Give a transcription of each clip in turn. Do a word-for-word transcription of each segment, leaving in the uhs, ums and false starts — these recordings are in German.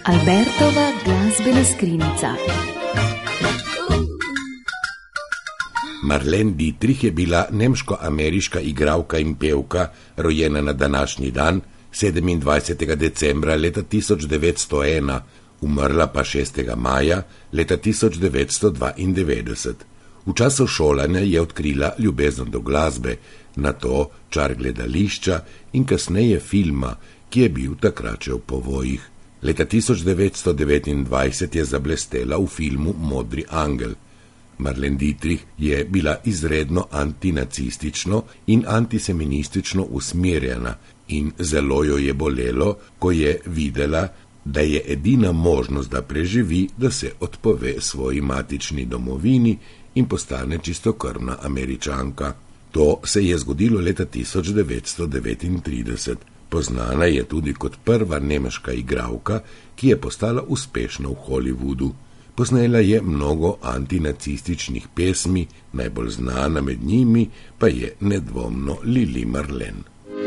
Albertova glasbena skrinjica. Marlene Dietrich je bila nemško-ameriška igralka in pevka, rojena na današnji dan, sedemindvajsetega decembra leta tisoč devetsto ena, umrla pa šestega maja leta tisoč devetsto dvaindevetdeset. V času šolanja je odkrila ljubezen do glasbe, nato čar gledališča in kasneje filma, ki je bil takrat še v povojih. Leta tisoč devetsto devetindvajset je zablestela v filmu Modri angel. Marlene Dietrich je bila izredno antinacistično in antiseministično usmerjena in zelo jo je bolelo, ko je videla, da je edina možnost, da preživi, da se odpove svoji matični domovini in postane čistokrvna Američanka. To se je zgodilo leta tisoč devetsto devetintrideset. Poznana je tudi kot prva nemška igralka, ki je postala uspešna v Hollywoodu. Posnela je mnogo antinacističnih pesmi, najbolj znana med njimi pa je nedvomno Lili Marlene.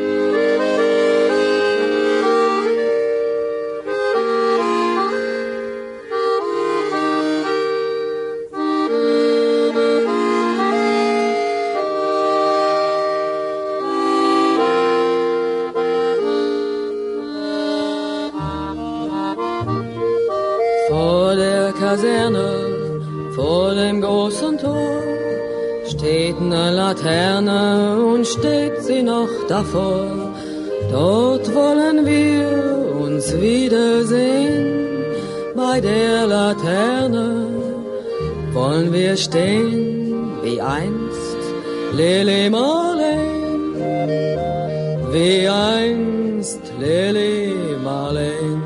Kaserne, vor dem großen Tor, steht eine Laterne und steht sie noch davor. Dort wollen wir uns wiedersehen, bei der Laterne wollen wir stehen, wie einst Lili Marlene, wie einst Lili Marlene.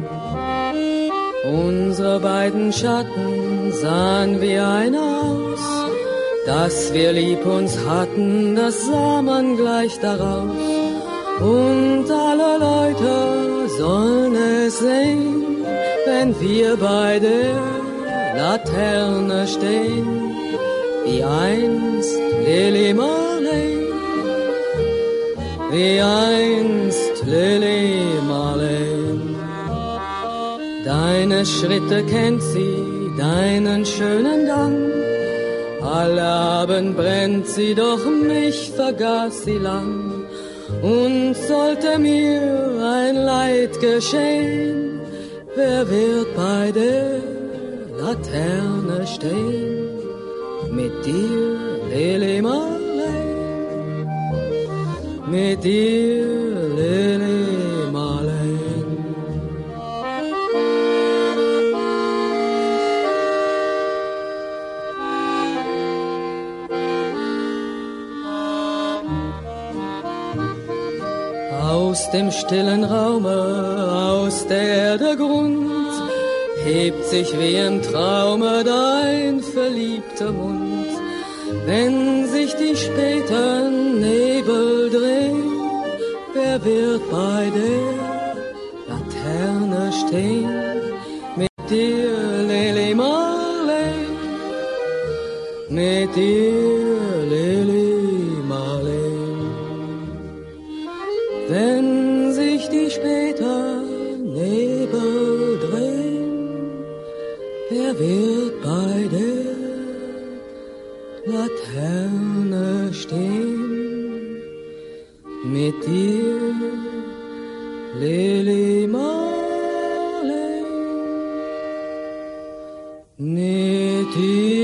Unsere beiden Schatten sahen wie einer aus, dass wir lieb uns hatten, das sah man gleich daraus. Und alle Leute sollen es sehen, wenn wir bei der Laterne stehen, wie einst Lili Marlene, wie einst Lili Marlene. Deine Schritte kennt sie, deinen schönen Gang. Alle Abend brennt sie, doch mich vergaß sie lang. Und sollte mir ein Leid geschehen, wer wird bei der Laterne stehen? Mit dir, Lili Marlene, mit dir, Lili Marlene. Aus dem stillen Raume, aus der Erde Grund, hebt sich wie im Traume dein verliebter Mund. Wenn sich die späten Nebel drehen, wer wird bei der Laterne stehen? Mit dir, Lili Marlene, mit dir, Lili Marlene. Wenn sich die späten Nebel drehen, wer wird bei der Laterne stehen? Mit dir, Lili Marlene, mit dir.